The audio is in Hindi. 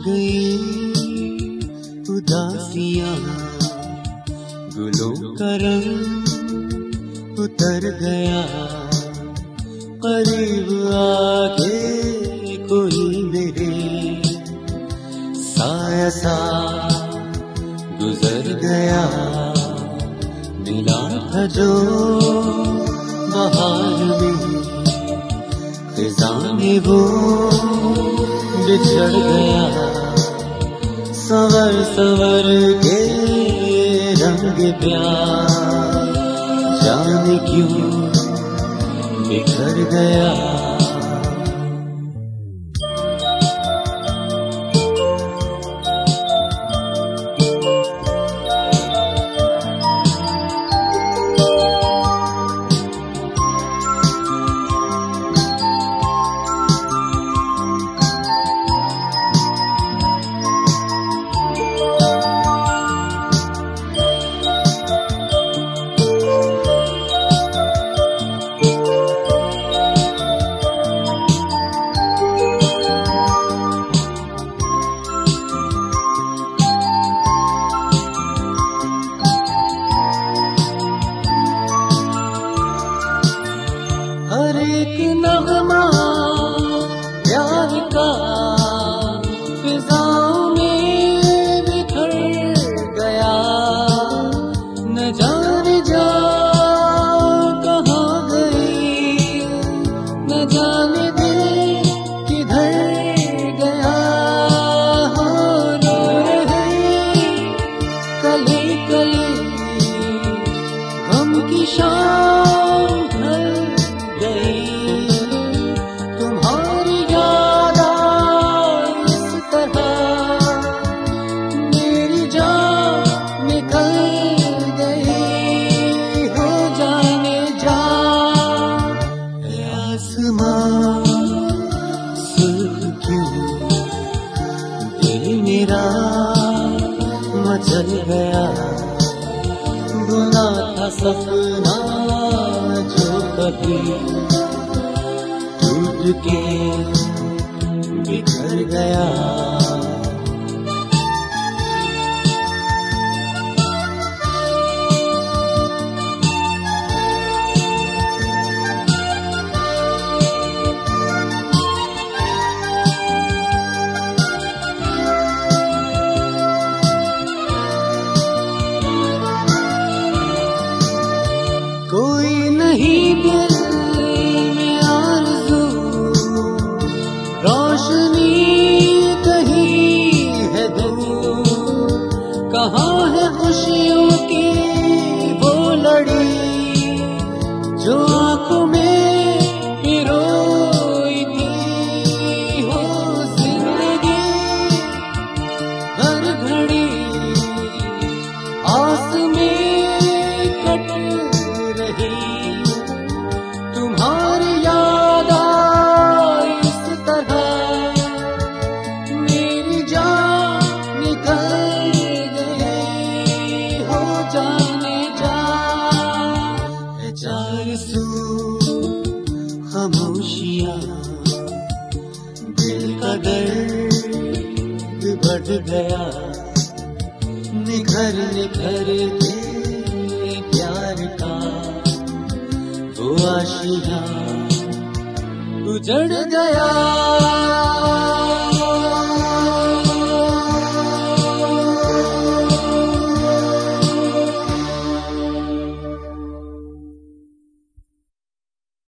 गई उदासियां, गुलों का रंग उतर गया। करीब आके कोई मेरे साया सा गुजर गया। मिला था जो बहार में, खिज़ां में वो बिछड़ गया। संवर संवर के रंग प्यार जाने क्यों बिखर गया। हर एक नगमा प्यार का फिजाओं में बिखर गया। न जाने जा कहाँ गई, न जाने दिल किधर गया। हो रो रहे कली कली गम की शाम ढल गई। तुम्हारी याद आई इस तरह मेरी जान निकल गई। हो जाने जा ऐ आसमां सुर्ख क्यों, दिल मेरा मचल गया। बुना था सपना जो कभी टूट के बिखर गया। कोई नहीं दिल में आरज़ू, रोशनी कहीं है दूर। कहाँ है खुशियों की वो लड़ी जो आँखों में पिरोई थी। हो जिंदगी हर घड़ी आस में कट रही। तुम्हारी याद आई इस तरह मेरी जान निकल गई। हो जाने जा है चार सू खामोशियाँ, दिल का दर्द बढ़ गया। निखर निखर के प्यार का वो आशियाँ उजड़ गया।